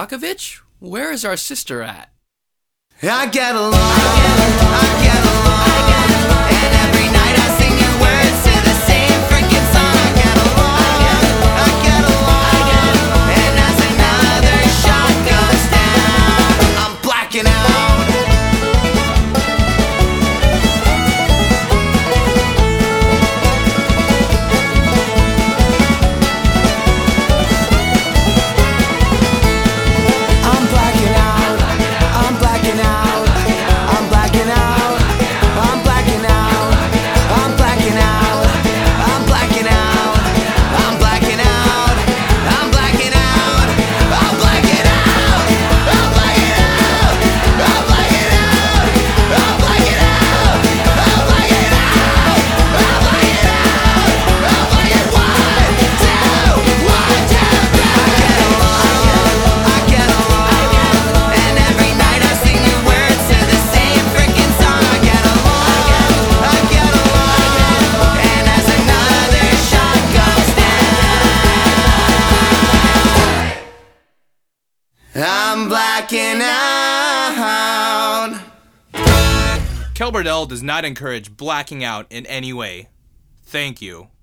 Malkovich? Where is our sister at? I get along, I get along, and every night I sing you words to the same freaking song. I get along, and as another shot goes down, I'm blacking out. I'm blacking out. Kel Bardell does not encourage blacking out in any way. Thank you.